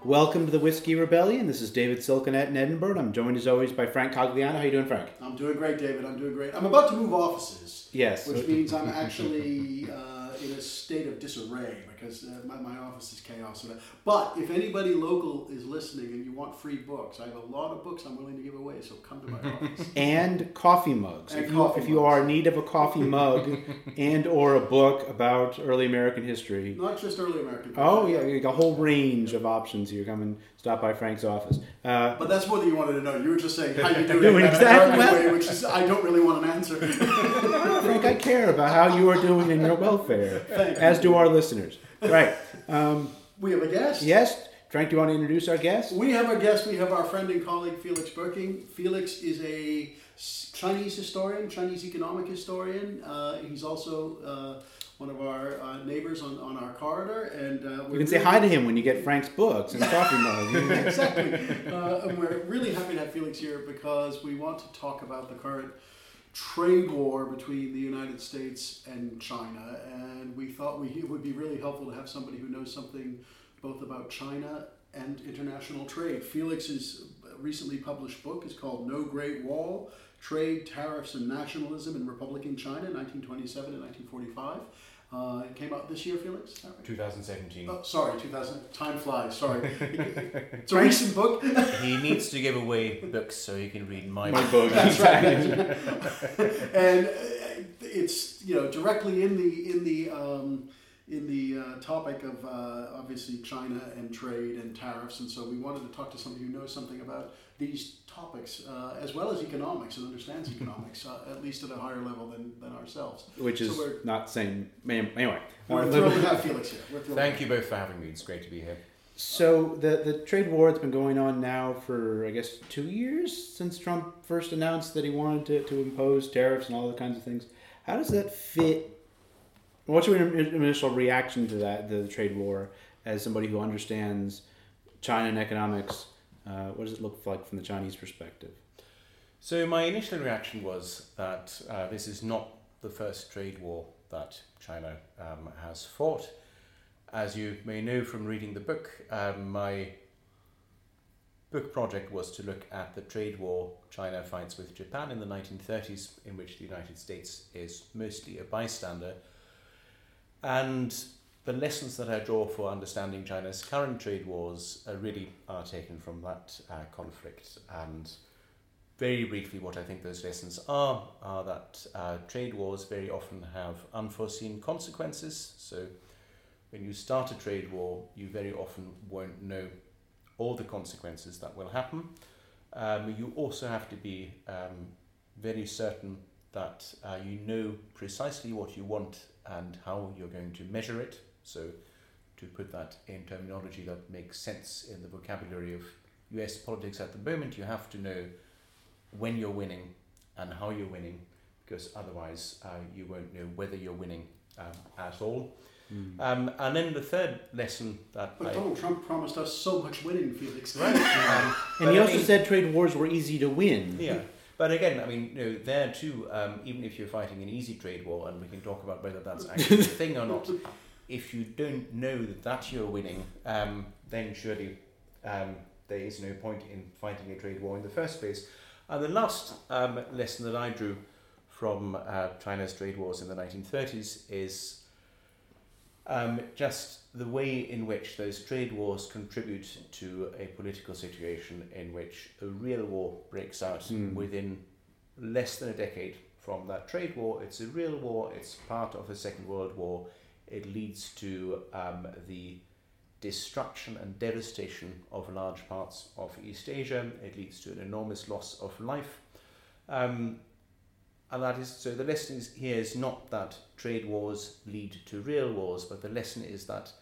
Welcome to the Whiskey Rebellion. This is David Silkenat in Edinburgh. I'm joined as always by Frank Cogliano. How you doing, Frank? I'm doing great, David. I'm doing great. I'm about to move offices. Yes. Which means I'm actually in a state of disarray because my office is chaos. But if anybody local is listening and you want free books, I have a lot of books I'm willing to give away, so come to my office. And coffee mugs. And if you are in need of a coffee mug and or a book about early American history. Not just early American history. Oh, yeah, you got a whole range of options here. Come and stop by Frank's office. But that's more than you wanted to know. You were just saying, how you doing? Exactly. Way, which is, I don't really want an answer. Frank, I care about how you are doing and your welfare, as do our listeners. Right. We have a guest. Yes. Frank, do you want to introduce our guest? We have our guest. We have our friend and colleague, Felix Birking. Felix is a Chinese historian, Chinese economic historian. He's also one of our neighbors on our corridor. And you can say hi to him when you get Frank's books and coffee mugs. Exactly. And we're really happy to have Felix here because we want to talk about the current trade war between the United States and China, and we thought it would be really helpful to have somebody who knows something both about China and international trade. Felix's recently published book is called No Great Wall: Trade, Tariffs, and Nationalism in Republican China, 1927 and 1945. It came out this year, Felix? 2017. Oh, sorry, 2000. Time flies, sorry. It's a recent book. He needs to give away books so he can read my book. That's right. And it's directly in the topic of obviously China and trade and tariffs, and so we wanted to talk to somebody who knows something about these topics as well as economics and understands economics at least at a higher level than ourselves. Which is not saying anyway. We're thrilled to have Felix here. Thank you both for having me. It's great to be here. So the trade war has been going on now for, I guess, 2 years since Trump first announced that he wanted to impose tariffs and all the kinds of things. How does that fit? What's your initial reaction to the trade war as somebody who understands China and economics? What does it look like from the Chinese perspective? So my initial reaction was that this is not the first trade war that China has fought. As you may know from reading the book, my book project was to look at the trade war China fights with Japan in the 1930s, in which the United States is mostly a bystander. And the lessons that I draw for understanding China's current trade wars really are taken from that conflict. And very briefly, what I think those lessons are that trade wars very often have unforeseen consequences. So when you start a trade war, you very often won't know all the consequences that will happen. You also have to be very certain that you know precisely what you want and how you're going to measure it. So to put that in terminology that makes sense in the vocabulary of US politics at the moment, you have to know when you're winning and how you're winning, because otherwise you won't know whether you're winning at all. And then the third lesson that Donald Trump promised us so much winning, Felix. Right. And he also said trade wars were easy to win. Yeah. But again, I mean, there too, even if you're fighting an easy trade war, and we can talk about whether that's actually a thing or not, if you don't know that you're winning, then surely there is no point in fighting a trade war in the first place. And the last lesson that I drew from China's trade wars in the 1930s is just the way in which those trade wars contribute to a political situation in which a real war breaks out within less than a decade from that trade war. It's a real war. It's part of a Second World War. It leads to the destruction and devastation of large parts of East Asia. It leads to an enormous loss of life. And that is, so the lesson here is not that trade wars lead to real wars, but the lesson is that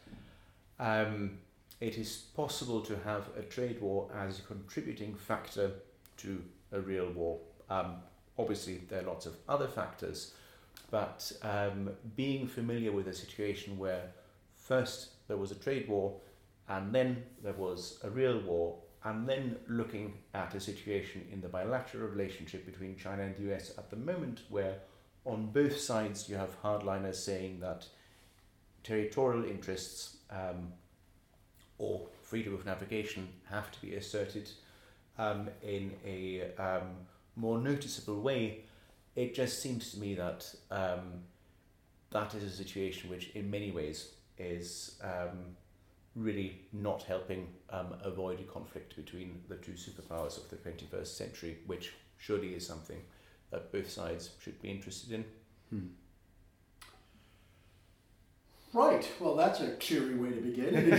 it is possible to have a trade war as a contributing factor to a real war. Obviously, there are lots of other factors, but being familiar with a situation where first there was a trade war, and then there was a real war, and then looking at a situation in the bilateral relationship between China and the US at the moment, where on both sides you have hardliners saying that territorial interests or freedom of navigation have to be asserted in a more noticeable way, it just seems to me that that is a situation which in many ways is really not helping avoid a conflict between the two superpowers of the 21st century, which surely is something that both sides should be interested in. Right. Well, that's a cheery way to begin. and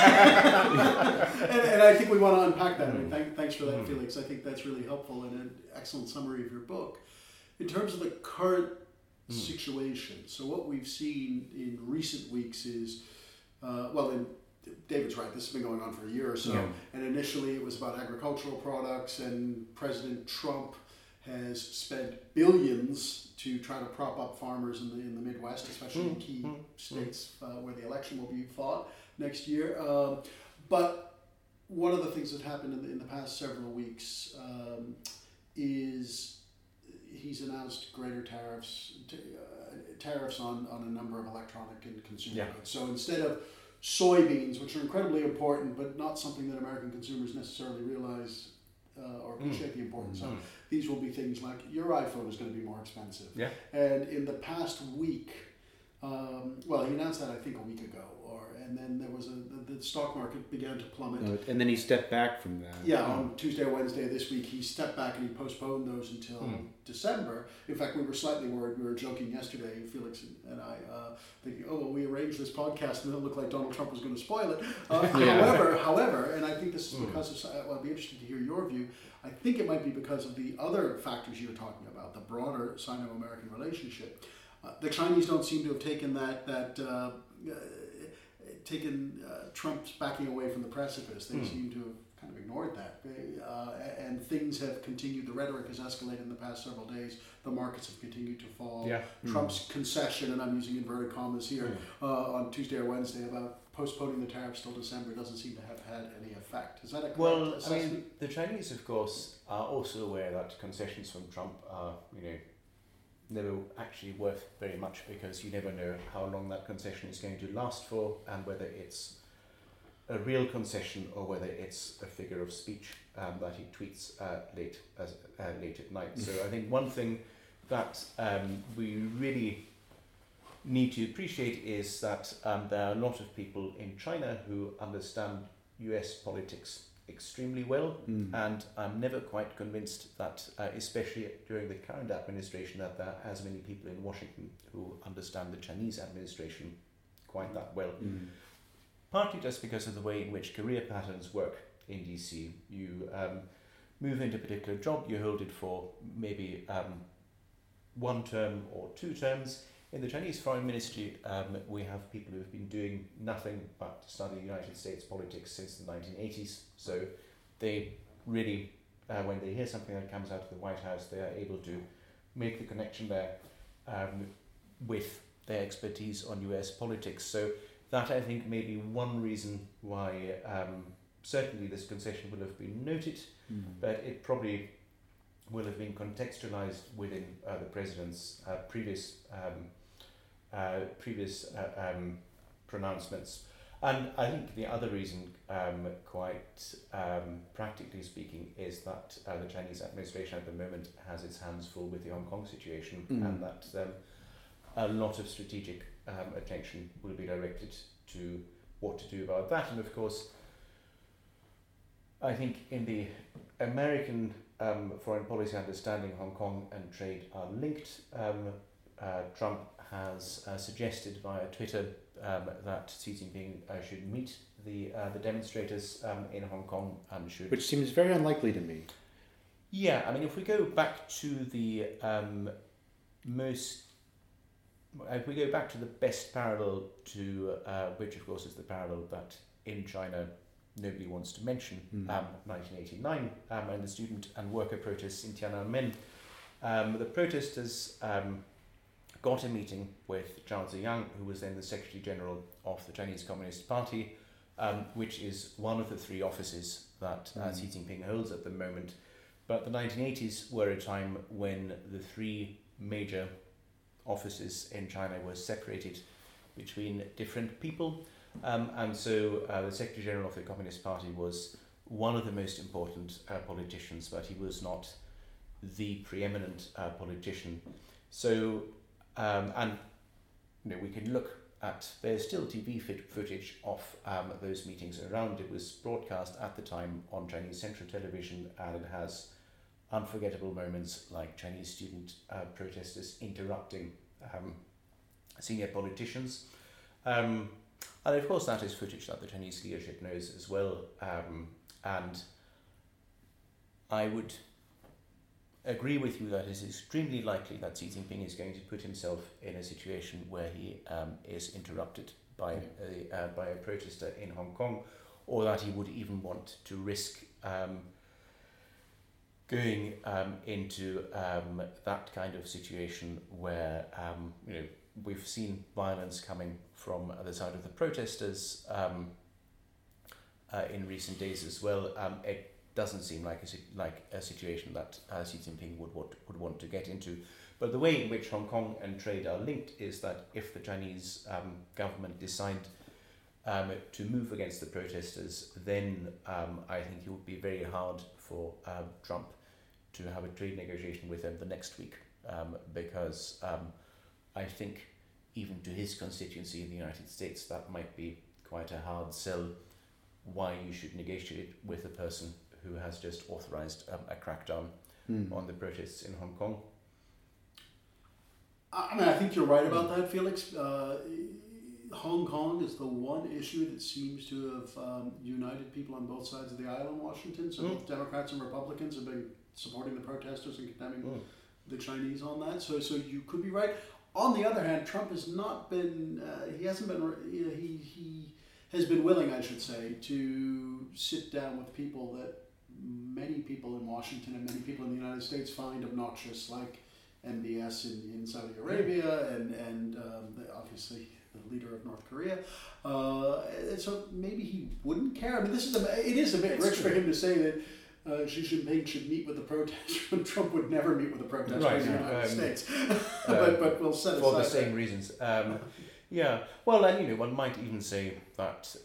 I think we want to unpack that. I mean, thanks for that, Felix. I think that's really helpful and an excellent summary of your book. In terms of the current situation, so what we've seen in recent weeks is, David's right, this has been going on for a year or so. Yeah. And initially it was about agricultural products, and President Trump has spent billions to try to prop up farmers in the Midwest, especially in key states where the election will be fought next year. But one of the things that happened in the past several weeks is he's announced greater tariffs on a number of electronic and consumer goods. So instead of soybeans, which are incredibly important, but not something that American consumers necessarily realize or appreciate the importance of. These will be things like your iPhone is going to be more expensive. Yeah. And in the past week, he announced that I think a week ago, and then there was the stock market began to plummet. And then he stepped back from that. Yeah, on Tuesday or Wednesday this week, he stepped back and he postponed those until December. In fact, we were slightly worried. We were joking yesterday, Felix and I, thinking, we arranged this podcast and it looked like Donald Trump was going to spoil it. However, and I think this is because of, I'd be interested to hear your view, I think it might be because of the other factors you're talking about, the broader Sino-American relationship. The Chinese don't seem to have taken taken Trump's backing away from the precipice. They seem to have kind of ignored that. And things have continued. The rhetoric has escalated in the past several days. The markets have continued to fall. Yeah. Trump's concession, and I'm using inverted commas here, on Tuesday or Wednesday about postponing the tariffs till December doesn't seem to have had any effect. Is that a correct assessment? I mean, the Chinese, of course, are also aware that concessions from Trump are, never actually worth very much, because you never know how long that concession is going to last for, and whether it's a real concession or whether it's a figure of speech that he tweets late at night. So I think one thing that we really need to appreciate is that there are a lot of people in China who understand US politics extremely well, and I'm never quite convinced that, especially during the current administration, that there are as many people in Washington who understand the Chinese administration quite that well. Partly just because of the way in which career patterns work in DC. You move into a particular job, you hold it for maybe 1 term or 2 terms. In the Chinese Foreign Ministry, we have people who have been doing nothing but study United States politics since the 1980s. So they really, when they hear something that comes out of the White House, they are able to make the connection there with their expertise on US politics. So that, I think, may be one reason why certainly this concession will have been noted, but it probably will have been contextualized within the president's previous pronouncements. And I think the other reason, quite practically speaking, is that the Chinese administration at the moment has its hands full with the Hong Kong situation, and that a lot of strategic attention will be directed to what to do about that. And of course, I think in the American foreign policy understanding, Hong Kong and trade are linked. Trump has suggested via Twitter that Xi Jinping should meet the demonstrators in Hong Kong and should... Which seems very unlikely to me. Yeah, I mean, if we go back to the if we go back to the best parallel to, which of course is the parallel that in China nobody wants to mention, 1989, and the student and worker protests in Tiananmen. The protesters got a meeting with Zhao Ziyang, who was then the Secretary General of the Chinese Communist Party, which is one of the 3 offices that Xi Jinping holds at the moment. But the 1980s were a time when the 3 major offices in China were separated between different people. And so the Secretary General of the Communist Party was one of the most important politicians, but he was not the preeminent politician. So, and we can look at, there's still TV footage of those meetings around. It was broadcast at the time on Chinese Central Television, and it has unforgettable moments like Chinese student protesters interrupting senior politicians. And of course that is footage that the Chinese leadership knows as well. And I would agree with you that it is extremely likely that Xi Jinping is going to put himself in a situation where he is interrupted by a protester in Hong Kong, or that he would even want to risk going into that kind of situation where we've seen violence coming from the side of the protesters in recent days as well. It doesn't seem like a situation that Xi Jinping would want to get into. But the way in which Hong Kong and trade are linked is that if the Chinese government decide to move against the protesters, then I think it would be very hard for Trump to have a trade negotiation with them the next week, because I think even to his constituency in the United States, that might be quite a hard sell why you should negotiate with a person who has just authorized a crackdown on the protests in Hong Kong. I mean, I think you're right about that, Felix. Hong Kong is the one issue that seems to have united people on both sides of the aisle in Washington. So both Democrats and Republicans have been supporting the protesters and condemning the Chinese on that. So you could be right. On the other hand, Trump has not been. He hasn't been. He has been willing, I should say, to sit down with people that many people in Washington and many people in the United States find obnoxious, like MBS in Saudi Arabia and obviously the leader of North Korea. So maybe he wouldn't care. I mean, it is a bit rich for him to say that Xi Jinping should meet with the protesters when Trump would never meet with the protesters in the United States. But we'll set aside for the same reasons. Yeah. Well, and one might even say that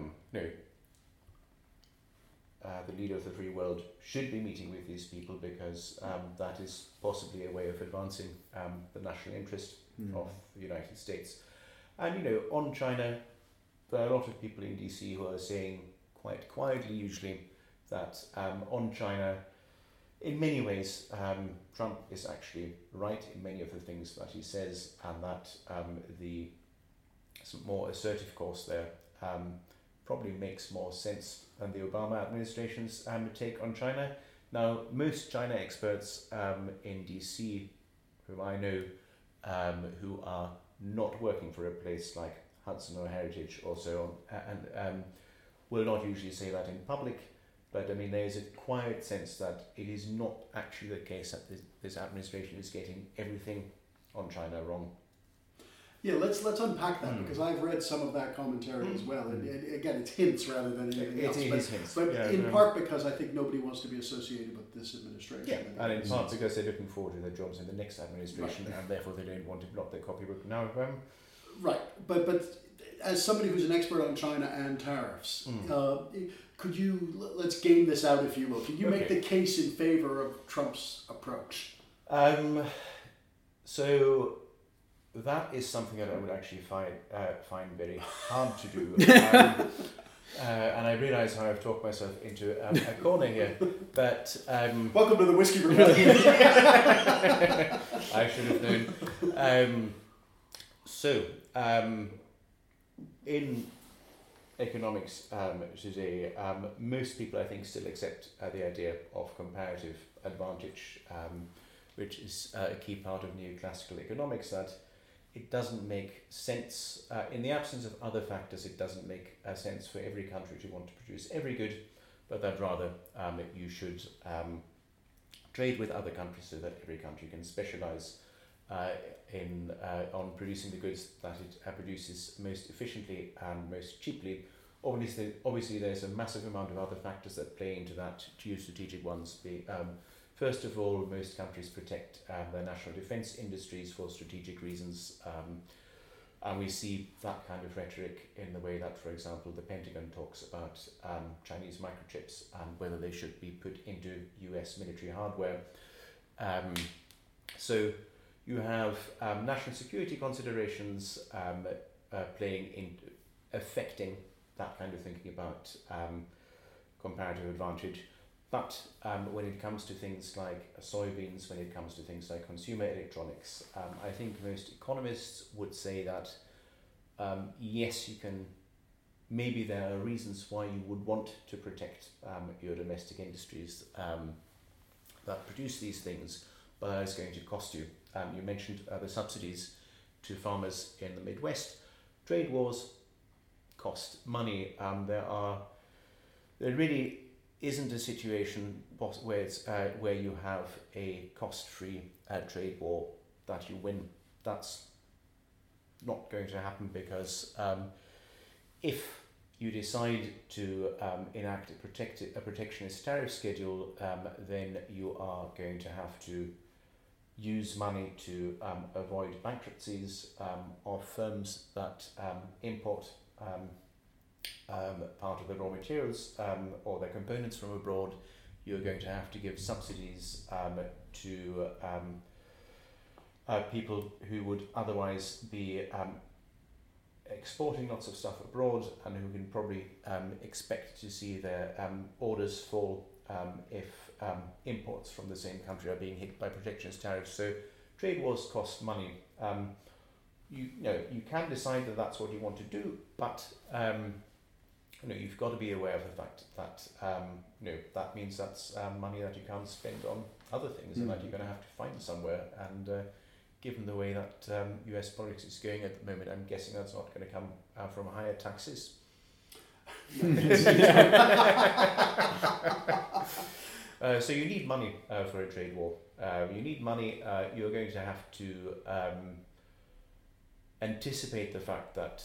the leader of the free world should be meeting with these people because that is possibly a way of advancing the national interest of the United States. And on China, there are a lot of people in DC who are saying quite quietly, usually, that on China, in many ways, Trump is actually right in many of the things that he says, and that the more assertive course there probably makes more sense than the Obama administration's take on China. Now, most China experts in DC, whom I know, who are not working for a place like Hudson or Heritage or so on, and will not usually say that in public, but I mean there is a quiet sense that it is not actually the case that this administration is getting everything on China wrong. Yeah, let's unpack that because I've read some of that commentary as well, and again, it's hints rather than anything else. It is hints, but in part because I think nobody wants to be associated with this administration. Yeah, and in part because they're looking forward to their jobs in the next administration, and therefore they don't want to block their copybook now. Right, but as somebody who's an expert on China and tariffs, could you let's game this out, if you will? Can you make the case in favor of Trump's approach? So. That is something that I would actually find very hard to do. And I realise how I've talked myself into a corner here. But welcome to the Whiskey Rebellion. I should have known. In economics today, most people I think still accept the idea of comparative advantage, which is a key part of neoclassical economics, that it doesn't make sense, in the absence of other factors, it doesn't make sense for every country to want to produce every good, but that rather you should trade with other countries so that every country can specialize on producing the goods that it produces most efficiently and most cheaply. Obviously there's a massive amount of other factors that play into that, geostrategic ones. First of all, most countries protect their national defense industries for strategic reasons. And we see that kind of rhetoric in the way that, for example, the Pentagon talks about Chinese microchips and whether they should be put into US military hardware. So you have national security considerations affecting that kind of thinking about comparative advantage. But when it comes to things like soybeans, when it comes to things like consumer electronics, I think most economists would say that yes, you can. Maybe there are reasons why you would want to protect your domestic industries that produce these things, but that is going to cost you. You mentioned the subsidies to farmers in the Midwest. Trade wars cost money. There really isn't a situation where you have a cost-free trade war that you win. That's not going to happen because if you decide to enact a protectionist tariff schedule, then you are going to have to use money to avoid bankruptcies of firms that import part of the raw materials or their components from abroad. You're going to have to give subsidies to people who would otherwise be exporting lots of stuff abroad and who can probably expect to see their orders fall if imports from the same country are being hit by protectionist tariffs. So trade wars cost money. You can decide that that's what you want to do, but you've got to be aware of the fact that that means that's money that you can't spend on other things and that you're going to have to find somewhere. And given the way that US politics is going at the moment, I'm guessing that's not going to come from higher taxes. So you need money for a trade war. You need money. You're going to have to anticipate the fact that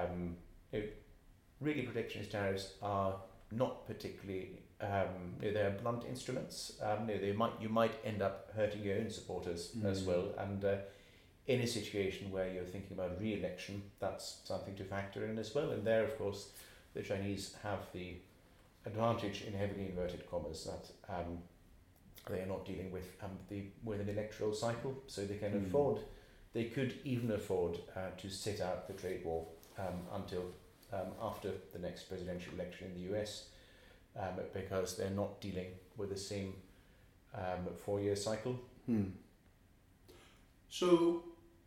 really protectionist tariffs are not particularly they're blunt instruments. You might end up hurting your own supporters as well, and in a situation where you're thinking about re-election, that's something to factor in as well. And there, of course, the Chinese have the advantage, in heavily inverted commas, that they are not dealing with an electoral cycle, so they can afford. They could even afford to sit out the trade war until after the next presidential election in the US, because they're not dealing with the same 4-year cycle. So,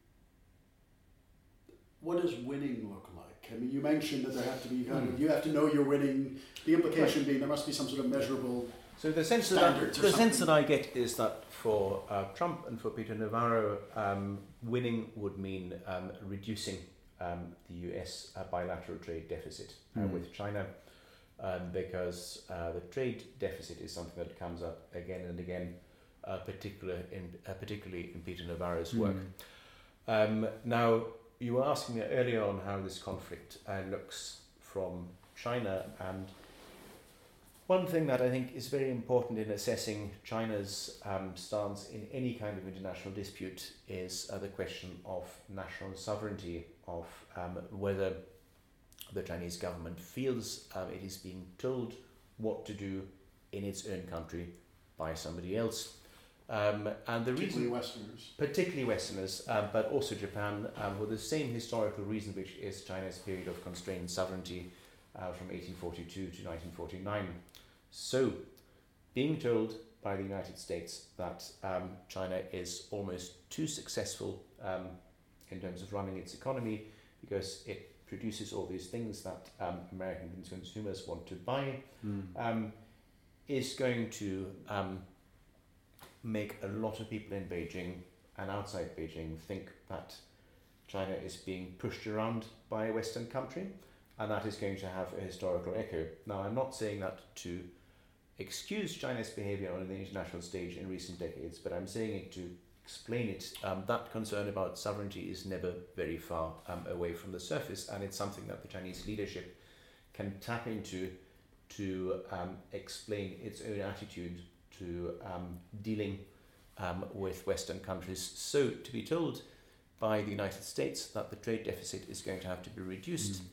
what does winning look like? I mean, you mentioned that there have to be you have to know you're winning. The implication being there must be some sort of measurable. So the sense that I get is that for Trump and for Peter Navarro, winning would mean reducing the US bilateral trade deficit with China, because the trade deficit is something that comes up again and again, particularly in Peter Navarro's work. Now, you were asking me earlier on how this conflict looks from China, and one thing that I think is very important in assessing China's stance in any kind of international dispute is the question of national sovereignty, of whether the Chinese government feels it is being told what to do in its own country by somebody else. And the particularly Westerners, but also Japan, for the same historical reason, which is China's period of constrained sovereignty from 1842 to 1949. So, being told by the United States that China is almost too successful in terms of running its economy because it produces all these things that American consumers want to buy, is going to make a lot of people in Beijing and outside Beijing think that China is being pushed around by a Western country, and that is going to have a historical echo. Now, I'm not saying that to excuse China's behavior on the international stage in recent decades, but I'm saying it to explain it. That concern about sovereignty is never very far away from the surface, and it's something that the Chinese leadership can tap into to explain its own attitude to dealing with Western countries. So to be told by the United States that the trade deficit is going to have to be reduced.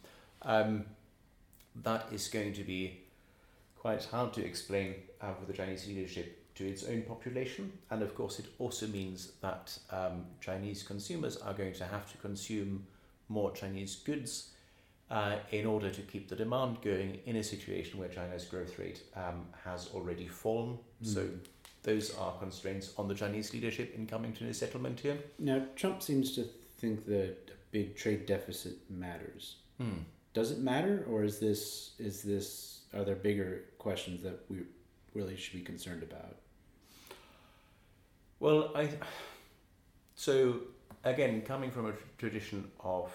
That is going to be quite hard to explain for the Chinese leadership to its own population, and of course it also means that Chinese consumers are going to have to consume more Chinese goods in order to keep the demand going in a situation where China's growth rate has already fallen. So those are constraints on the Chinese leadership in coming to a settlement here. Now, Trump seems to think that a big trade deficit matters. Does it matter, or is this are there bigger questions that we really should be concerned about? Well, so again, coming from a tradition of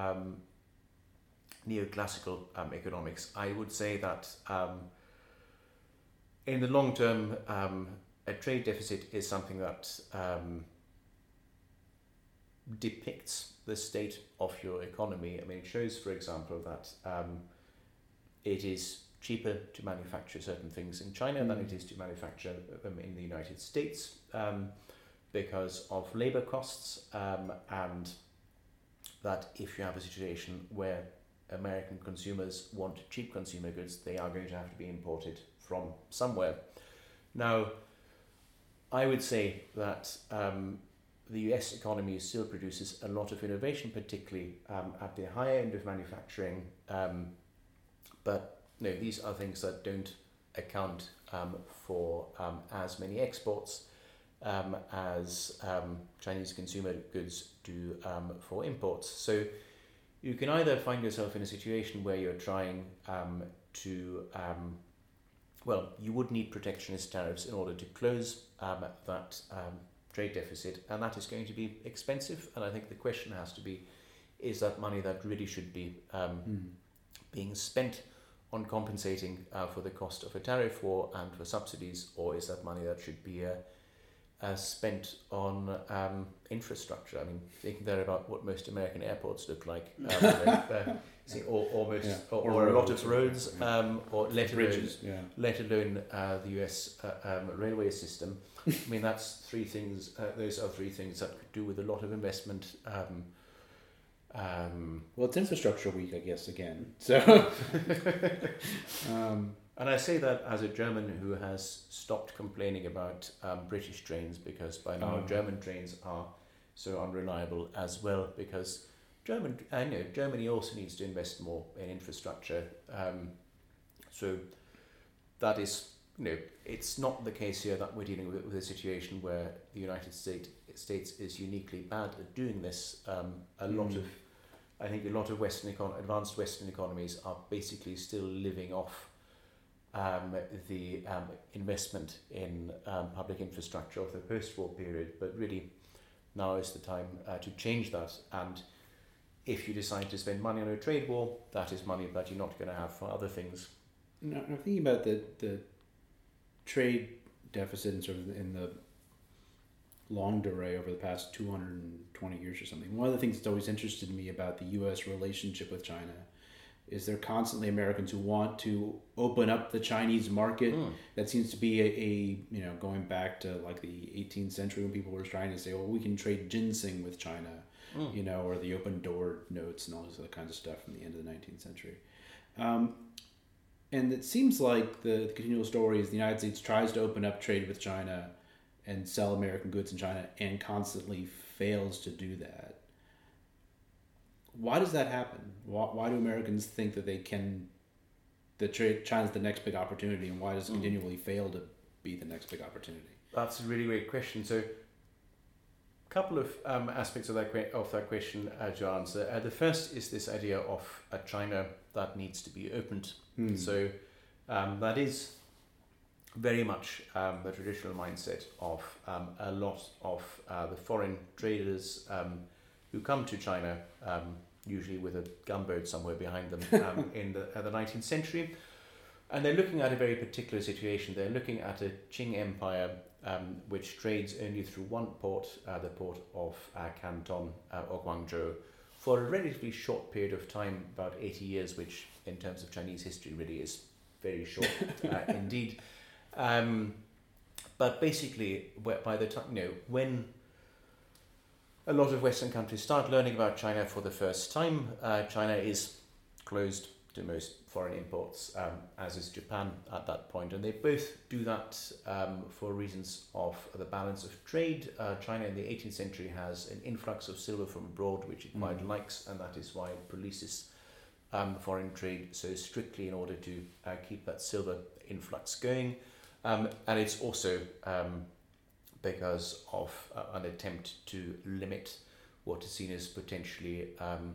neoclassical economics, I would say that in the long term, a trade deficit is something that depicts the state of your economy. I mean, it shows, for example, that it is cheaper to manufacture certain things in China than it is to manufacture them in the United States because of labor costs, and that if you have a situation where American consumers want cheap consumer goods, they are going to have to be imported from somewhere. Now, I would say that the US economy still produces a lot of innovation, particularly at the higher end of manufacturing, but no, these are things that don't account for as many exports as Chinese consumer goods do for imports. So you can either find yourself in a situation where you're trying to, well, you would need protectionist tariffs in order to close that trade deficit, and that is going to be expensive. And I think the question has to be, is that money that really should be being spent on compensating for the cost of a tariff war and for subsidies, or is that money that should be spent on infrastructure? I mean, thinking there about what most American airports look like, or a lot of roads, or let alone the US railway system. I mean, that's three things. Those are three things that could do with a lot of investment. Well, it's infrastructure week, I guess, again. So, and I say that as a German who has stopped complaining about British trains, because by now German trains are so unreliable as well, because Germany also needs to invest more in infrastructure. So that is, it's not the case here that we're dealing with a situation where the United States is uniquely bad at doing this. A lot of advanced Western economies are basically still living off the investment in public infrastructure of the post-war period, but really now is the time to change that. And if you decide to spend money on a trade war, that is money that you're not going to have for other things. Now, I'm thinking about the trade deficit and sort of in the longue durée over the past 220 years or something. One of the things that's always interested me about the U.S. relationship with China is there are constantly Americans who want to open up the Chinese market. That seems to be a going back to like the 18th century when people were trying to say, well, we can trade ginseng with China, or the open door notes and all this other kinds of stuff from the end of the 19th century. And it seems like the continual story is the United States tries to open up trade with China and sell American goods in China and constantly fails to do that. Why does that happen? Why do Americans think that China's the next big opportunity, and why does it continually fail to be the next big opportunity? That's a really great question. So, a couple of aspects of that question to answer. The first is this idea of a China that needs to be opened. So, that is very much the traditional mindset of a lot of the foreign traders who come to China, usually with a gunboat somewhere behind them in the 19th century. And they're looking at a very particular situation. They're looking at a Qing Empire which trades only through one port, the port of Canton or Guangzhou, for a relatively short period of time, about 80 years, which in terms of Chinese history really is very short indeed. But basically, by the time, when a lot of Western countries start learning about China for the first time. China is closed to most foreign imports, as is Japan at that point, and they both do that for reasons of the balance of trade. China in the 18th century has an influx of silver from abroad, which it quite likes, and that is why it polices foreign trade so strictly in order to keep that silver influx going. And it's also because of an attempt to limit what is seen as potentially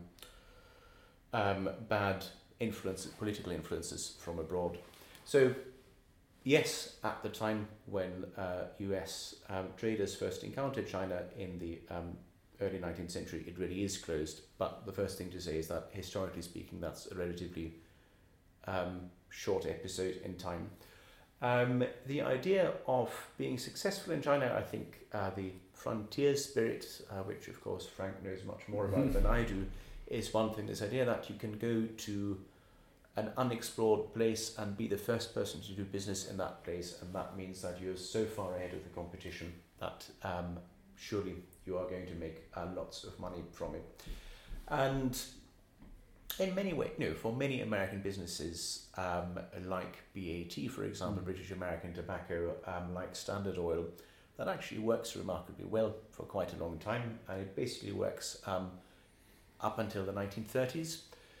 bad political influences from abroad. So, yes, at the time when US traders first encountered China in the early 19th century, it really is closed. But the first thing to say is that, historically speaking, that's a relatively short episode in time. The idea of being successful in China, I think the frontier spirit, which of course Frank knows much more about than I do, is one thing. This idea that you can go to an unexplored place and be the first person to do business in that place, and that means that you're so far ahead of the competition that surely you are going to make lots of money from it. And in many ways, for many American businesses, like BAT, for example, British American Tobacco, like Standard Oil, that actually works remarkably well for quite a long time, and it basically works up until the 1930s.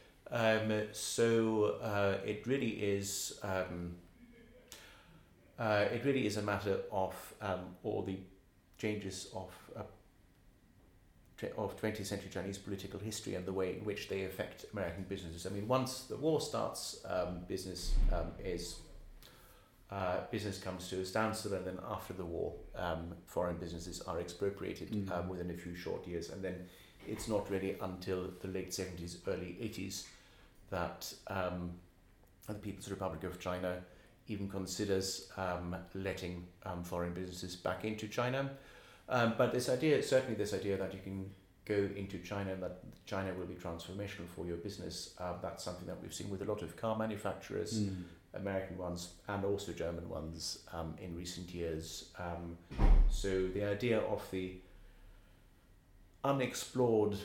So it really is a matter of all the changes of 20th century Chinese political history and the way in which they affect American businesses. I mean, once the war starts, business comes to a standstill, and then after the war, foreign businesses are expropriated within a few short years, and then it's not really until the late 70s, early 80s that the People's Republic of China even considers letting foreign businesses back into China. But this idea that you can go into China and that China will be transformational for your business, that's something that we've seen with a lot of car manufacturers, American ones and also German ones in recent years. So the idea of the unexplored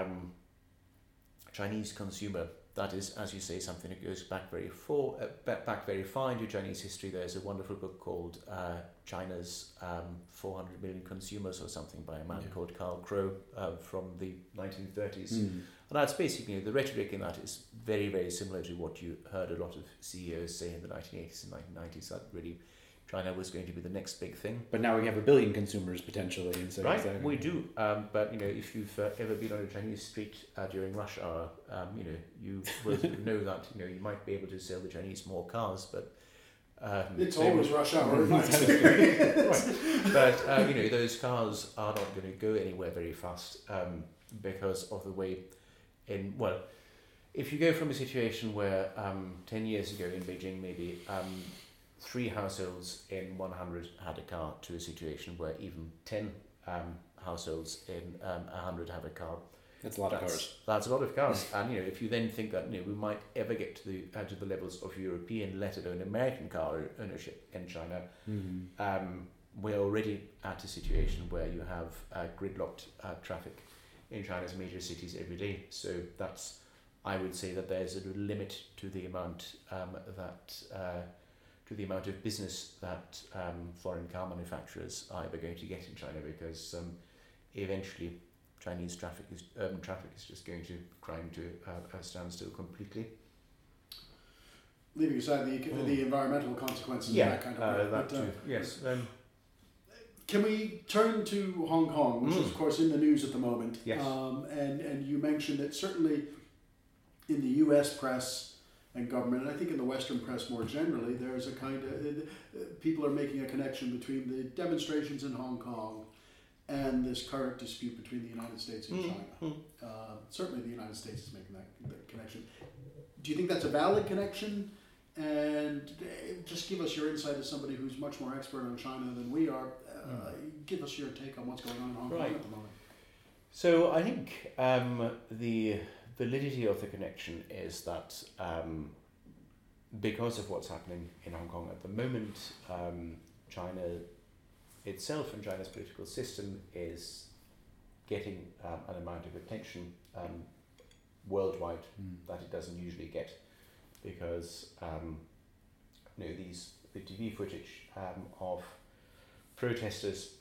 Chinese consumer, that is, as you say, something that goes back very far into Chinese history. There's a wonderful book called China's 400 Million Consumers or something by a man called Carl Crow from the 1930s. And that's basically, the rhetoric in that is very, very similar to what you heard a lot of CEOs say in the 1980s and 1990s, that really China was going to be the next big thing. But now we have 1 billion consumers potentially. And so right, we do. But if you've ever been on a Chinese street during rush hour, you will know that you might be able to sell the Chinese more cars, but it's always rush hour. Right. But those cars are not going to go anywhere very fast because of the way if you go from a situation where 10 years ago in Beijing maybe 3 households in 100 had a car, to a situation where even 10 households in 100 have a car. That's a lot of cars. That's a lot of cars. And if you then think that we might ever get to the levels of European, let alone American car ownership in China, we're already at a situation where you have gridlocked traffic in China's major cities every day. So I would say that there's a limit to the amount to the amount of business that foreign car manufacturers are ever going to get in China, because eventually Chinese urban traffic is just going to grind to a standstill completely. Leaving aside the environmental consequences of that kind of thing. Yes. Can we turn to Hong Kong, which is of course in the news at the moment? Yes. And you mentioned that certainly in the US press and government, and I think in the Western press more generally, there's a kind of people are making a connection between the demonstrations in Hong Kong and this current dispute between the United States and China. Certainly the United States is making that connection. Do you think that's a valid connection? And just give us your insight as somebody who's much more expert on China than we are. Give us your take on what's going on in Hong Kong at the moment. So I think the validity of the connection is that because of what's happening in Hong Kong at the moment, China itself and China's political system is getting an amount of attention worldwide that it doesn't usually get, because the TV footage of protesters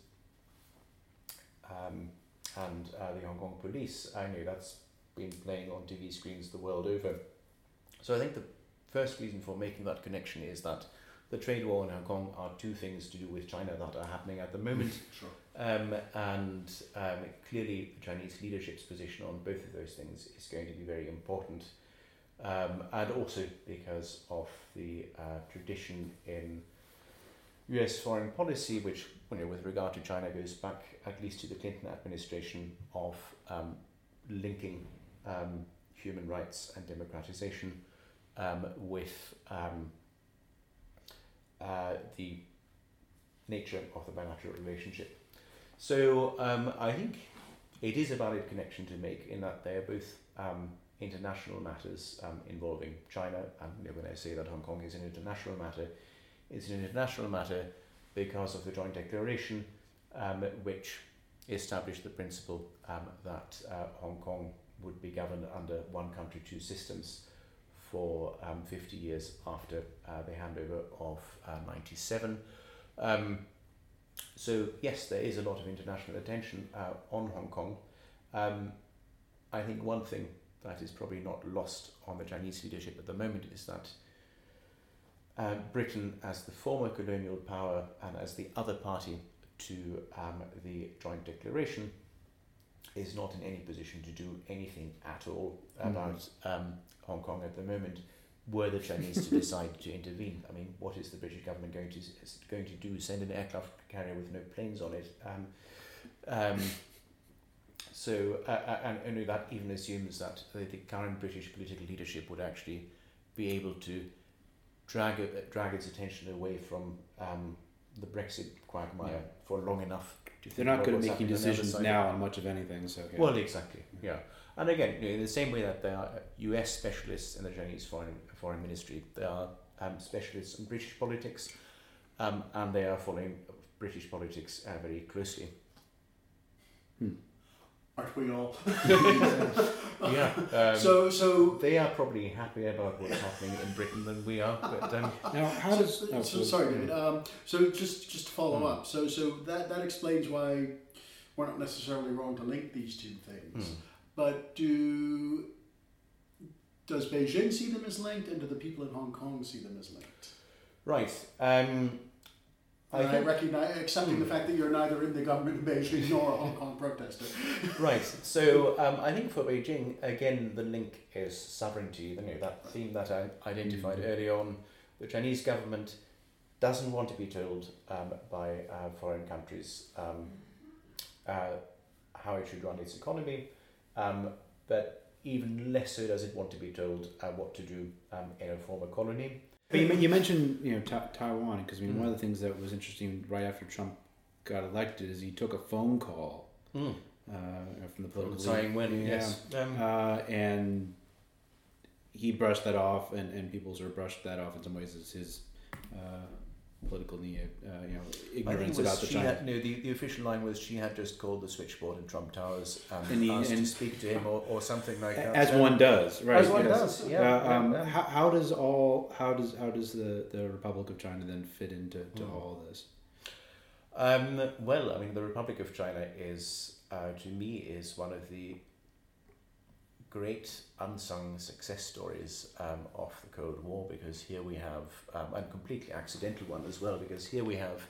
and the Hong Kong police, I know that's been playing on TV screens the world over. So I think the first reason for making that connection is that the trade war in Hong Kong are two things to do with China that are happening at the moment. Sure. And clearly the Chinese leadership's position on both of those things is going to be very important. And also because of the tradition in US foreign policy, which, with regard to China, goes back at least to the Clinton administration, of linking human rights and democratization with the nature of the bilateral relationship. So I think it is a valid connection to make, in that they are both international matters involving China. And when I say that Hong Kong is an international matter, it's an international matter because of the joint declaration, which established the principle that Hong Kong would be governed under one country, two systems for 50 years after the handover of 97. So yes, there is a lot of international attention on Hong Kong. I think one thing that is probably not lost on the Chinese leadership at the moment is that Britain, as the former colonial power and as the other party to the joint declaration, is not in any position to do anything at all about Hong Kong at the moment, were the Chinese to decide to intervene. I mean, what is the British government going to do? Send an aircraft carrier with no planes on it? And that even assumes that the current British political leadership would actually be able to drag its attention away from the Brexit quagmire for long enough. They're not good at making decisions now on much of anything. So okay. Well, exactly, yeah. And again, in the same way that there are US specialists in the Chinese foreign ministry, there are specialists in British politics, and they are following British politics very closely. Aren't we all? Yeah. So they are probably happier about what's happening in Britain than we are. But now, how does? Sorry, David. So just to follow up. So that explains why we're not necessarily wrong to link these two things. But does Beijing see them as linked, and do the people in Hong Kong see them as linked? Right. I recognise, accepting the fact that you're neither in the government in Beijing nor a Hong Kong protester. Right. So I think for Beijing, again, the link is sovereignty. That theme that I identified early on. The Chinese government doesn't want to be told by foreign countries how it should run its economy, but even less so does it want to be told what to do in a former colony. But you mentioned Taiwan, because one of the things that was interesting right after Trump got elected is he took a phone call from the political Tsai Ing-wen, yes, and he brushed that off, and people sort of brushed that off in some ways as his political ignorance about the China. The official line was she had just called the switchboard in Trump Towers and asked to speak to him or something like that. As one does, right? As one does, yeah. How does the Republic of China then fit into all this? Well, I mean, the Republic of China is, to me, is one of the great unsung success stories of the Cold War, because here we have, and completely accidental one as well, because here we have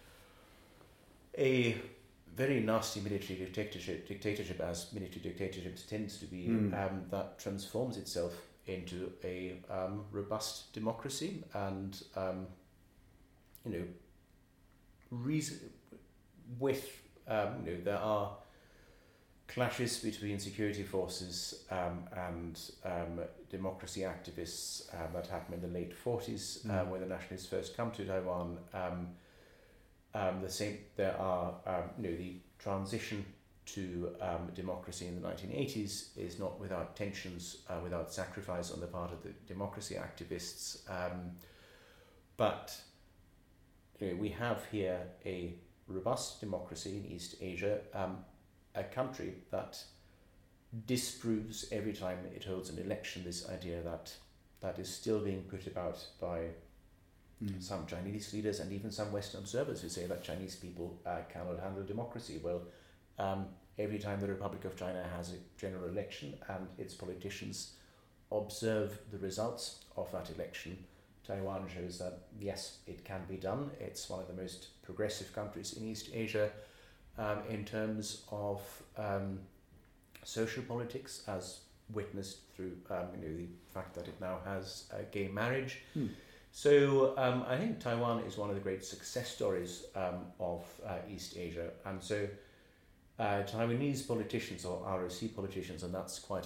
a very nasty military dictatorship, as military dictatorships tends to be, that transforms itself into a robust democracy, and there are clashes between security forces and democracy activists that happened in the late 40s when the nationalists first come to Taiwan. There are the transition to democracy in the 1980s is not without tensions, without sacrifice on the part of the democracy activists. But we have here a robust democracy in East Asia, a country that disproves every time it holds an election this idea that is still being put about by some Chinese leaders and even some Western observers who say that Chinese people cannot handle democracy. Well, every time the Republic of China has a general election and its politicians observe the results of that election, Taiwan shows that yes, it can be done. It's one of the most progressive countries in East Asia in terms of social politics, as witnessed through the fact that it now has gay marriage. So I think Taiwan is one of the great success stories of East Asia, and so Taiwanese politicians or ROC politicians, and that's quite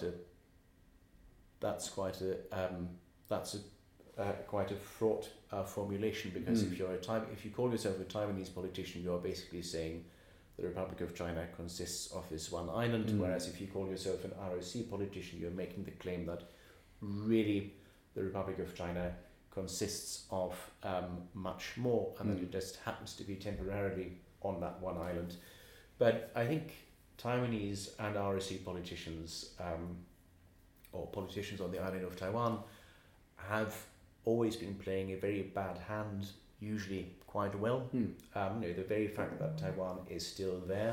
a fraught formulation, because if you call yourself a Taiwanese politician, you're basically saying the Republic of China consists of this one island, whereas if you call yourself an ROC politician, you're making the claim that really the Republic of China consists of much more, and that it just happens to be temporarily on that one island. But I think Taiwanese and ROC politicians, or politicians on the island of Taiwan, have always been playing a very bad hand, usually quite well. The very fact that Taiwan is still there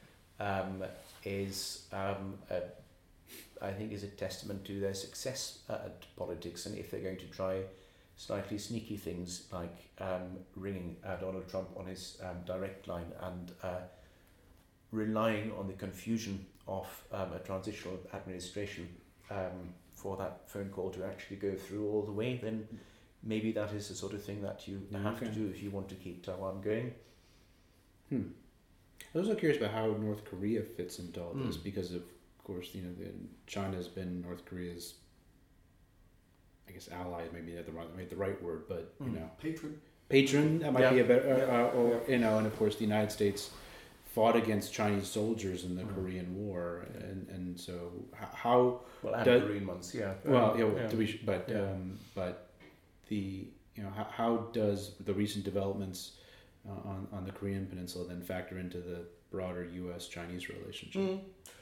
is I think is a testament to their success at politics. And if they're going to try slightly sneaky things like ringing Donald Trump on his direct line and relying on the confusion of a transitional administration for that phone call to actually go through all the way, then maybe that is the sort of thing that you have to do if you want to keep Taiwan going. I was also curious about how North Korea fits into all this, because of course, China's been North Korea's, I guess, ally, maybe the right word, but patron. That might be a better, and of course the United States fought against Chinese soldiers in the Korean War, and so how the Korean ones, but the how does the recent developments on the Korean Peninsula then factor into the broader U.S.-Chinese relationship?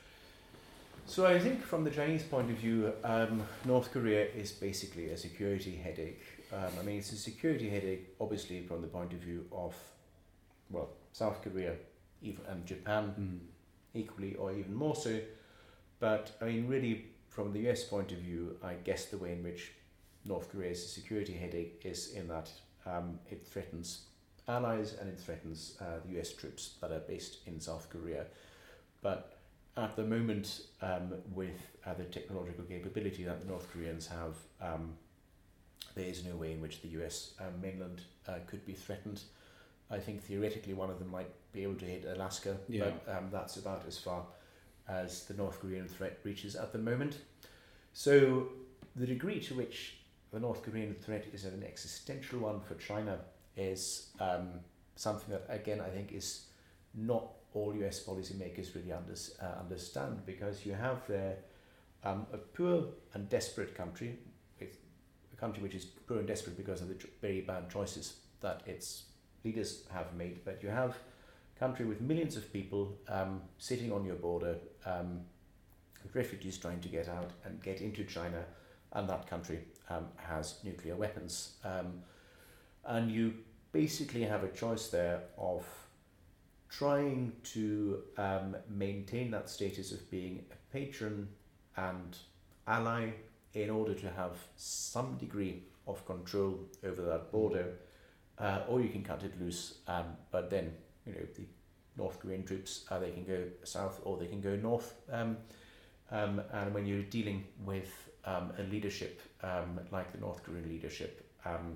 So I think from the Chinese point of view, North Korea is basically a security headache. It's a security headache, obviously, from the point of view of, South Korea and Japan, equally or even more so. But really, from the US point of view, I guess the way in which North Korea is a security headache is in that it threatens allies and it threatens the US troops that are based in South Korea. But at the moment, with the technological capability that the North Koreans have, there is no way in which the US mainland could be threatened. I think theoretically one of them might be able to hit Alaska, but that's about as far as the North Korean threat reaches at the moment. So the degree to which the North Korean threat is an existential one for China is something that, again, I think is not all US policymakers really understand, because you have there a poor and desperate country, a country which is poor and desperate because of the very bad choices that its leaders have made, but you have a country with millions of people sitting on your border, with refugees trying to get out and get into China, and that country has nuclear weapons. And you basically have a choice there of trying to maintain that status of being a patron and ally in order to have some degree of control over that border, or you can cut it loose, but then the North Korean troops, they can go south or they can go north, and when you're dealing with a leadership like the North Korean leadership,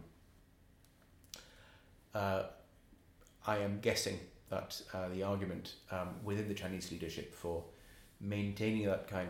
I am guessing that the argument within the Chinese leadership for maintaining that kind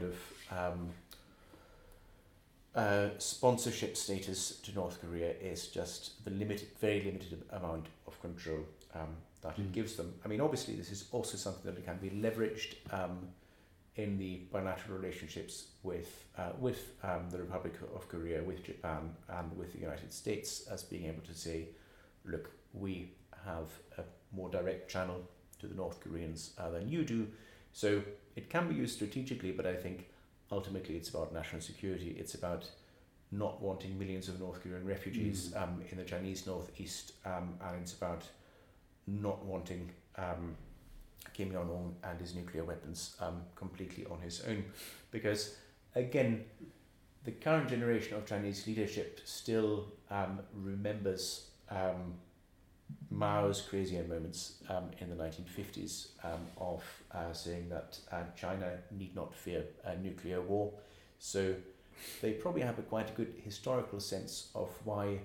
of sponsorship status to North Korea is just the very limited amount of control that it gives them. Obviously this is also something that can be leveraged in the bilateral relationships with the Republic of Korea, with Japan, and with the United States, as being able to say, look, we have a more direct channel to the North Koreans than you do, So it can be used strategically, but I think ultimately it's about national security. It's about not wanting millions of North Korean refugees in the Chinese northeast, and it's about not wanting Kim Jong-un and his nuclear weapons completely on his own. Because, again, the current generation of Chinese leadership still remembers Mao's crazier moments in the 1950s of saying that China need not fear a nuclear war. So they probably have quite a good historical sense of why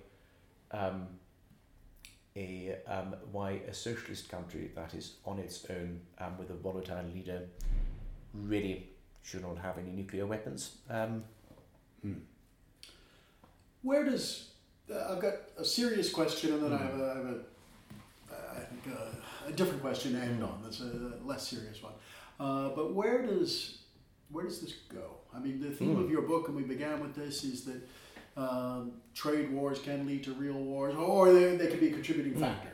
a socialist country that is on its own with a volatile leader really should not have any nuclear weapons. Where does I've got a serious question, and then I have a different question to end on. That's a less serious one. But where does this go? I mean, the theme of your book, and we began with this, is that trade wars can lead to real wars, or they can be a contributing factor.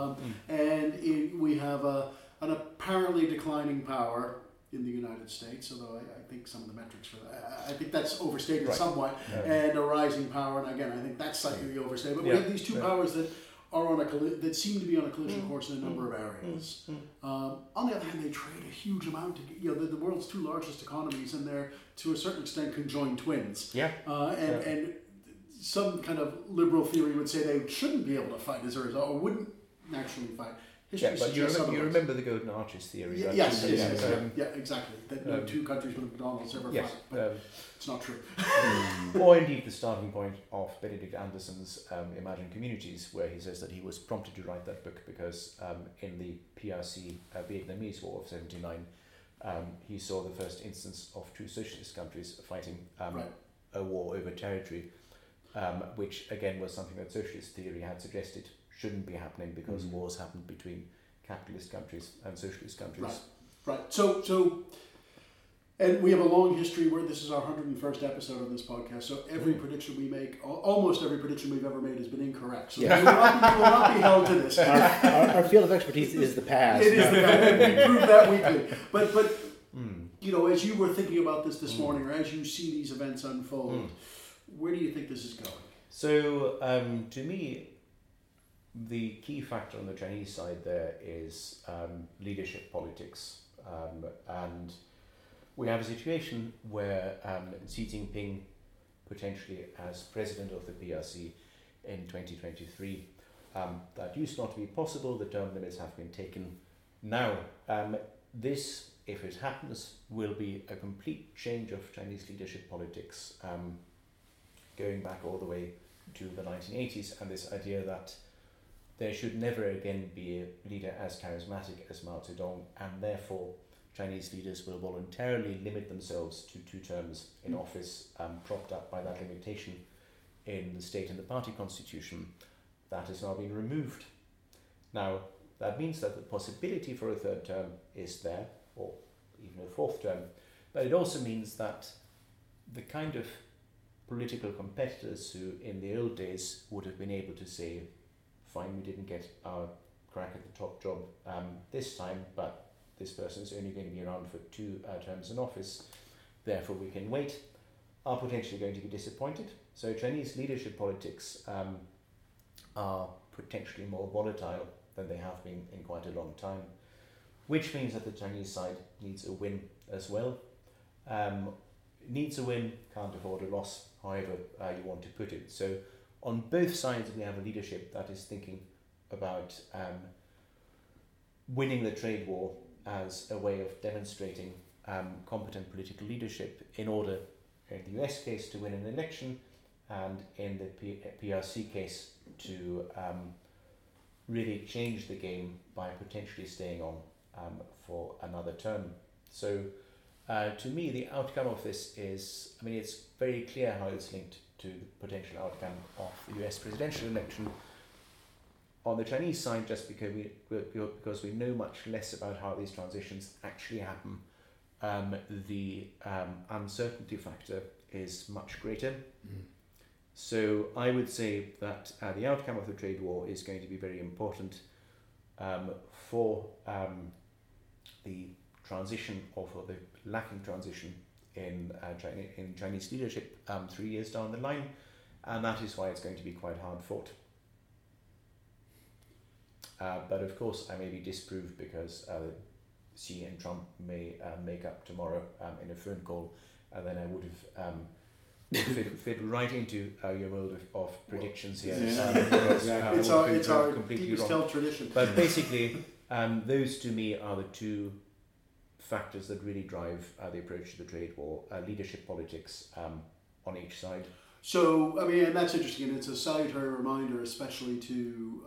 And we have an apparently declining power in the United States, although I think some of the metrics for that, I think that's overstated somewhat, and a rising power, and again, I think that's slightly overstated. But we have these two powers that are that seem to be on a collision course in a number of areas. On the other hand, they trade a huge amount. The world's two largest economies, and they're to a certain extent conjoined twins. And some kind of liberal theory would say they shouldn't be able to fight as a result, or wouldn't naturally fight. History but you remember the Golden Arches theory. Yes, exactly. That no two countries with McDonald's ever fight, but it's not true. Or indeed the starting point of Benedict Anderson's Imagined Communities, where he says that he was prompted to write that book because in the PRC Vietnamese War of 79, he saw the first instance of two socialist countries fighting a war over territory, which again was something that socialist theory had suggested shouldn't be happening because wars happened between capitalist countries and socialist countries. Right. So, and we have a long history where this is our 101st episode of this podcast. So every prediction we make, almost every prediction we've ever made has been incorrect. So we will not be held to this. Our field of expertise is the past. It is the past. We prove that weekly. But as you were thinking about this morning, or as you see these events unfold, where do you think this is going? So, to me, the key factor on the Chinese side there is leadership politics, and we have a situation where Xi Jinping, potentially as president of the PRC in 2023, that used not to be possible. The term limits have been taken. Now, this, if it happens, will be a complete change of Chinese leadership politics, going back all the way to the 1980s, and this idea that there should never again be a leader as charismatic as Mao Zedong, and therefore Chinese leaders will voluntarily limit themselves to 2 terms in office, propped up by that limitation in the state and the party constitution. That has now been removed. Now, that means that the possibility for a 3rd term is there, or even a 4th term, but it also means that the kind of political competitors who in the old days would have been able to say, fine, we didn't get our crack at the top job this time, but this person is only going to be around for 2 terms in office, therefore we can wait, are potentially going to be disappointed. So Chinese leadership politics are potentially more volatile than they have been in quite a long time, which means that the Chinese side needs a win as well. Needs a win, can't afford a loss, however you want to put it. So on both sides we have a leadership that is thinking about winning the trade war as a way of demonstrating competent political leadership in order, in the US case, to win an election, and in the PRC case to really change the game by potentially staying on for another term. So to me, the outcome of this is, it's very clear how it's linked to the potential outcome of the US presidential election. On the Chinese side, just because we know much less about how these transitions actually happen, the uncertainty factor is much greater. So I would say that the outcome of the trade war is going to be very important for the transition or for the lacking transition in Chinese leadership 3 years down the line, and that is why it's going to be quite hard fought. But of course, I may be disproved because Xi and Trump may make up tomorrow in a phone call, and then I would have fit right into your world of predictions here. It's our deepest held tradition. But basically, those to me are the two factors that really drive the approach to the trade war: leadership politics on each side. So, I mean, and that's interesting, and it's a salutary reminder, especially to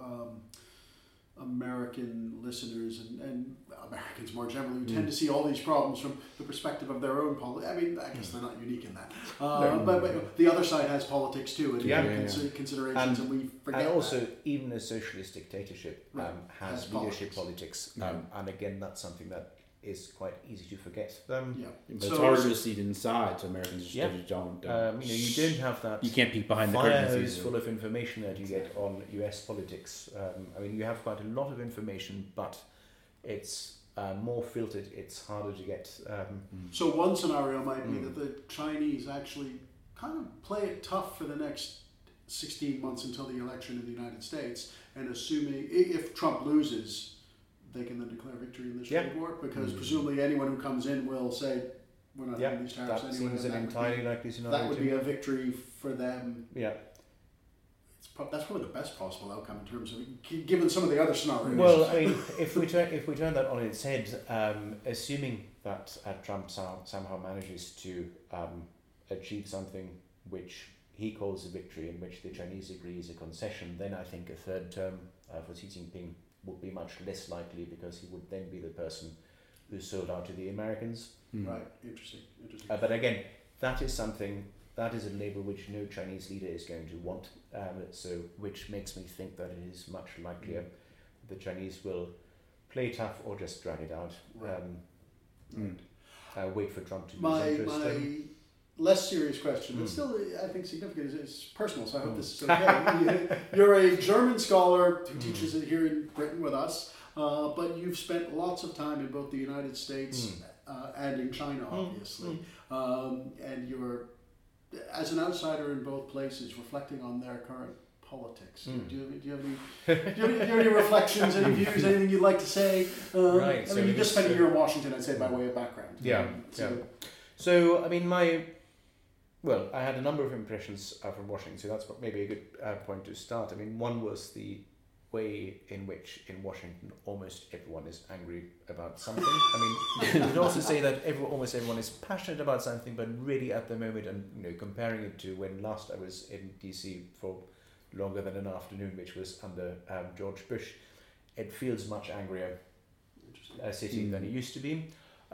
American listeners and Americans more generally, who tend to see all these problems from the perspective of their own politics. I mean, I guess they're not unique in that. But the other side has politics too, and considerations, and we forget. And also, that. even a socialist dictatorship has leadership politics. And again, that's something that is quite easy to forget. But it's harder to see it inside, so Americans just don't. You don't have that. You can't peek behind the fire curtain. hose full of information that you get on US politics. You have quite a lot of information, but it's more filtered. It's harder to get. So one scenario might be that the Chinese actually kind of play it tough for the next 16 months until the election in the United States, and assuming if Trump loses, they can then declare victory in this trade war, because presumably anyone who comes in will say, we're not having these tariffs anyway. That seems an entirely likely scenario. That would be a victory for them. Yeah. That's probably the best possible outcome in terms of, given some of the other scenarios. Well, I mean, if we turn that on its head, assuming that Trump somehow manages to achieve something which he calls a victory, in which the Chinese agree is a concession, then I think a third term for Xi Jinping would be much less likely, because he would then be the person who sold out to the Americans. Right, interesting. But again, that is a label which no Chinese leader is going to want, which makes me think that it is much likelier the Chinese will play tough or just drag it out. Wait for Trump to lose interest. My less serious question, but still I think significant, is personal, so I hope this is okay. You're a German scholar who teaches it here in Britain with us, but you've spent lots of time in both the United States and in China, obviously. And you're, as an outsider in both places, reflecting on their current politics. Do you have any reflections, any views, anything you'd like to say? Right. I mean, you just spent a year in Washington, I'd say, by way of background. So, I mean, I had a number of impressions from Washington, so that's maybe a good point to start. I mean, one was the way in which in Washington almost everyone is angry about something. I mean, you could also say that almost everyone is passionate about something, but really at the moment, and comparing it to when last I was in DC for longer than an afternoon, which was under George Bush, it feels much angrier a city than it used to be.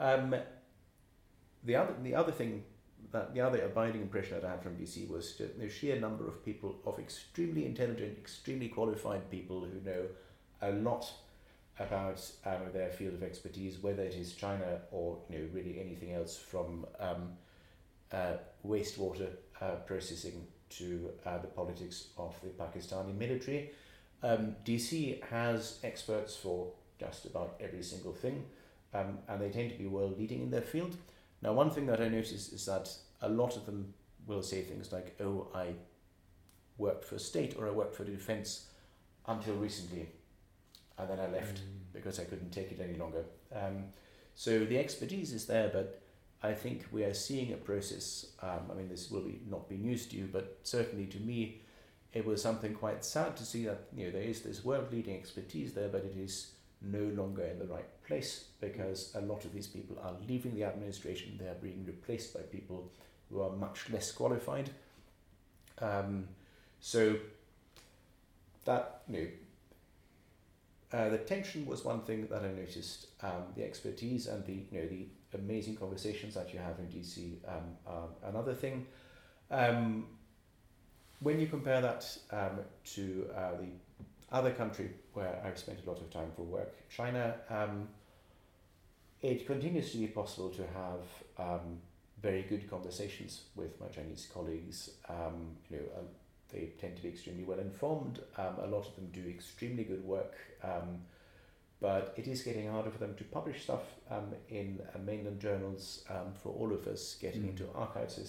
The other abiding impression that I had from DC was the sheer number of people, of extremely intelligent, extremely qualified people who know a lot about their field of expertise, whether it is China or really anything else, from wastewater processing to the politics of the Pakistani military. DC has experts for just about every single thing, and they tend to be world leading in their field. Now, one thing that I noticed is that a lot of them will say things like, oh, I worked for state, or I worked for defense until recently, and then I left because I couldn't take it any longer. So the expertise is there, but I think we are seeing a process. I mean, this will not be news to you, but certainly to me, it was something quite sad to see that there is this world-leading expertise there, but it is no longer in the right place, because a lot of these people are leaving the administration. They are being replaced by people who are much less qualified. So that the tension was one thing that I noticed. The expertise and the amazing conversations that you have in DC are another thing. When you compare that to the other country where I've spent a lot of time for work, China, it continues to be possible to have very good conversations with my Chinese colleagues. They tend to be extremely well informed. A lot of them do extremely good work. but it is getting harder for them to publish stuff in mainland journals. For all of us, getting into archives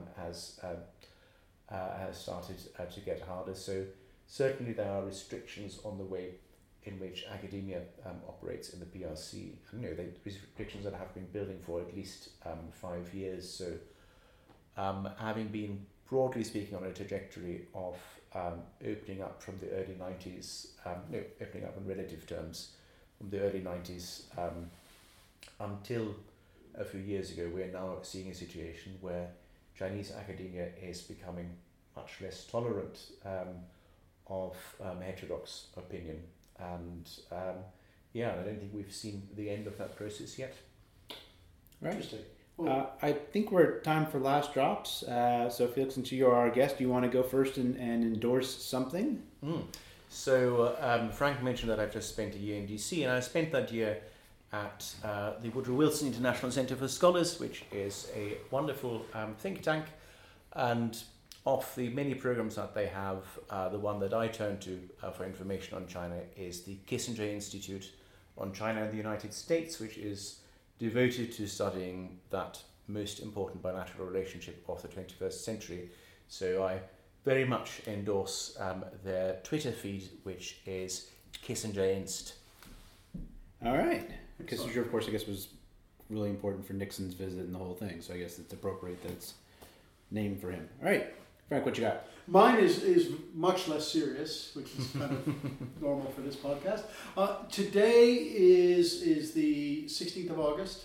has started to get harder. So certainly there are restrictions on the way in which academia operates in the PRC. The restrictions that have been building for at least 5 years. So having been, broadly speaking, on a trajectory of opening up from the early 90s, opening up in relative terms, from the early 90s until a few years ago, we're now seeing a situation where Chinese academia is becoming much less tolerant of heterodox opinion. And I don't think we've seen the end of that process yet. Right. Interesting. Well, I think we're time for last drops. So Felix, since you are our guest, do you want to go first and endorse something? So Frank mentioned that I've just spent a year in DC, and I spent that year at the Woodrow Wilson International Center for Scholars, which is a wonderful think tank. And of the many programs that they have, the one that I turn to for information on China is the Kissinger Institute on China and the United States, which is devoted to studying that most important bilateral relationship of the 21st century. So I very much endorse their Twitter feed, which is Kissinger Inst. All right. Kissinger, of course, I guess was really important for Nixon's visit and the whole thing. So I guess it's appropriate that it's named for him. All right. Frank, what you got? mine is much less serious, which is kind of normal for this podcast. Today is the 16th of August,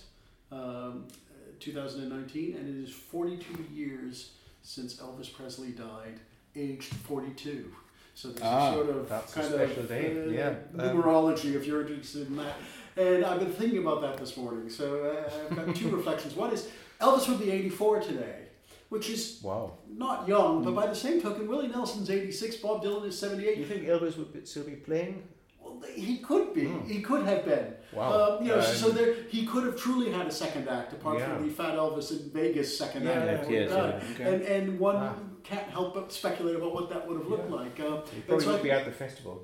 2019, and it is 42 years since Elvis Presley died, aged 42. So this is sort of kind of numerology if you're interested in that. And I've been thinking about that this morning. So I've got two reflections. One is Elvis would be 84 today, which is not young, but by the same token, Willie Nelson's 86, Bob Dylan is 78. You think Elvis would still be playing? Well, he could be. He could have been. Wow. So there, he could have truly had a second act, apart from the Fat Elvis in Vegas second act. And one can't help but speculate about what that would have looked like. He probably would be at the festival.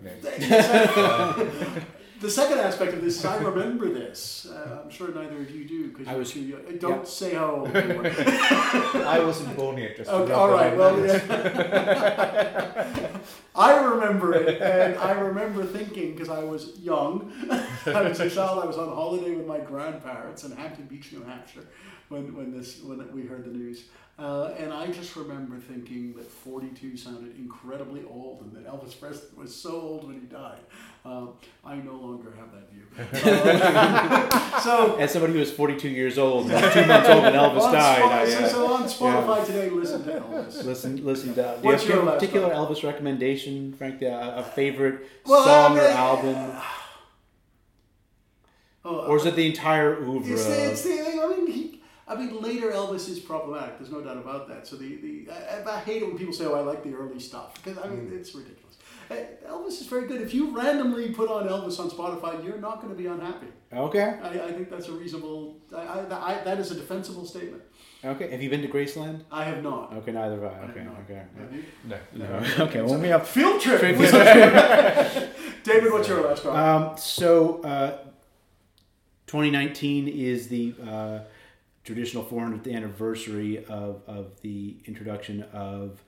The second aspect of this is I remember this. I'm sure neither of you do because you're too young. Don't say how old you were. I wasn't born yet. Just okay, all right. Well, I remember it, and I remember thinking because I was young. I was a child. I was on holiday with my grandparents in Hampton Beach, New Hampshire, when we heard the news. And I just remember thinking that 42 sounded incredibly old and that Elvis Presley was so old when he died. I no longer have that view. So, as somebody who was 42 years old, 2 months old when Elvis died. So on Spotify today, listen to Elvis. Listen to Elvis. What's Do you have a particular Elvis recommendation, Frank? A favorite song or album? Or is it the entire oeuvre? I mean, later Elvis is problematic. There's no doubt about that. So I hate it when people say, "Oh, I like the early stuff," because I mean it's ridiculous. Elvis is very good. If you randomly put on Elvis on Spotify, you're not going to be unhappy. Okay. I think that's a reasonable. That is a defensible statement. Okay. Have you been to Graceland? I have not. Okay, neither have I. Okay. Have you? No. Okay. Well, we have field trip. David, what's your last one? 2019 is the traditional 400th anniversary of the introduction of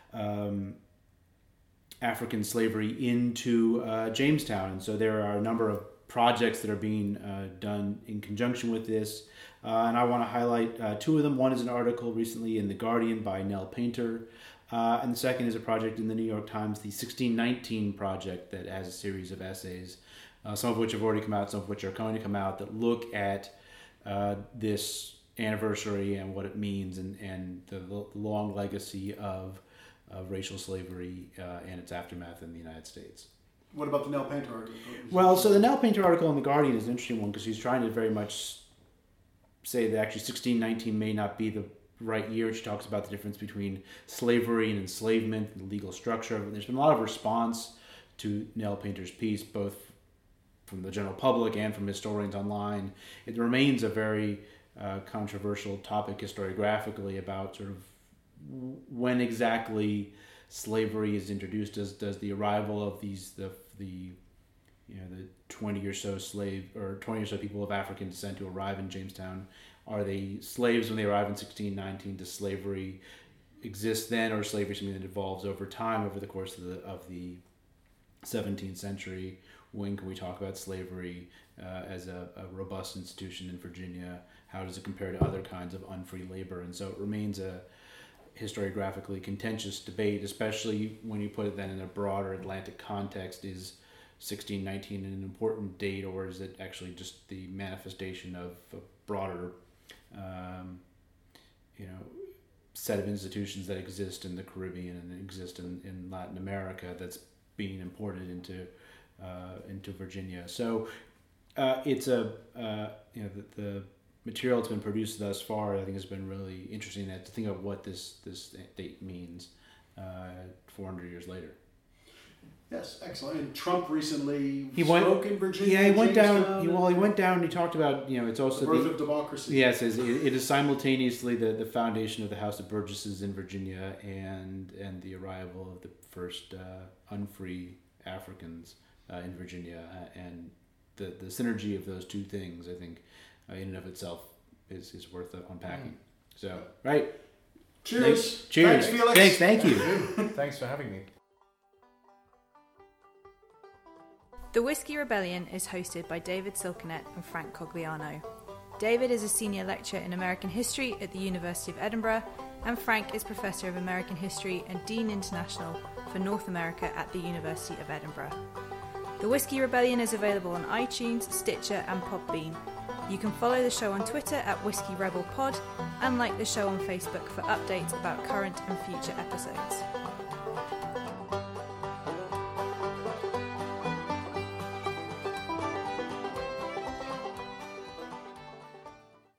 African slavery into Jamestown. And so there are a number of projects that are being done in conjunction with this. And I want to highlight two of them. One is an article recently in The Guardian by Nell Painter. And the second is a project in the New York Times, the 1619 Project, that has a series of essays, some of which have already come out, some of which are going to come out, that look at this anniversary and what it means and the long legacy of racial slavery and its aftermath in the United States. What about the Nell Painter article? Well, so the Nell Painter article in The Guardian is an interesting one because she's trying to very much say that actually 1619 may not be the right year. She talks about the difference between slavery and enslavement and the legal structure. There's been a lot of response to Nell Painter's piece, both from the general public and from historians online. It remains a very controversial topic historiographically about sort of when exactly slavery is introduced. Does the arrival of the the 20 or so people of African descent who arrive in Jamestown. Are they slaves when they arrive in 1619? Does slavery exist then, or slavery something that evolves over time over the course of the 17th century? When can we talk about slavery as a robust institution in Virginia? How does it compare to other kinds of unfree labor? And so it remains a historiographically contentious debate, especially when you put it then in a broader Atlantic context. Is 1619 an important date, or is it actually just the manifestation of a broader set of institutions that exist in the Caribbean and exist in Latin America that's being imported into Virginia? So it's the material that's been produced thus far, I think, has been really interesting to think of what this date means 400 years later. Yes, excellent. And Trump recently spoke in Virginia. Yeah, he went down. He went down and he talked about, it's also the birth of democracy. Yes, it is simultaneously the foundation of the House of Burgesses in Virginia and the arrival of the first unfree Africans in Virginia, and the synergy of those two things, I think, in and of itself is worth unpacking. So, right. Cheers. Cheers. Thanks, Felix. Thank you. Thanks for having me. The Whiskey Rebellion is hosted by David Silkenett and Frank Cogliano. David is a senior lecturer in American history at the University of Edinburgh, and Frank is Professor of American History and Dean International for North America at the University of Edinburgh. The Whiskey Rebellion is available on iTunes, Stitcher and Podbean. You can follow the show on Twitter at Whiskey Rebel Pod and like the show on Facebook for updates about current and future episodes.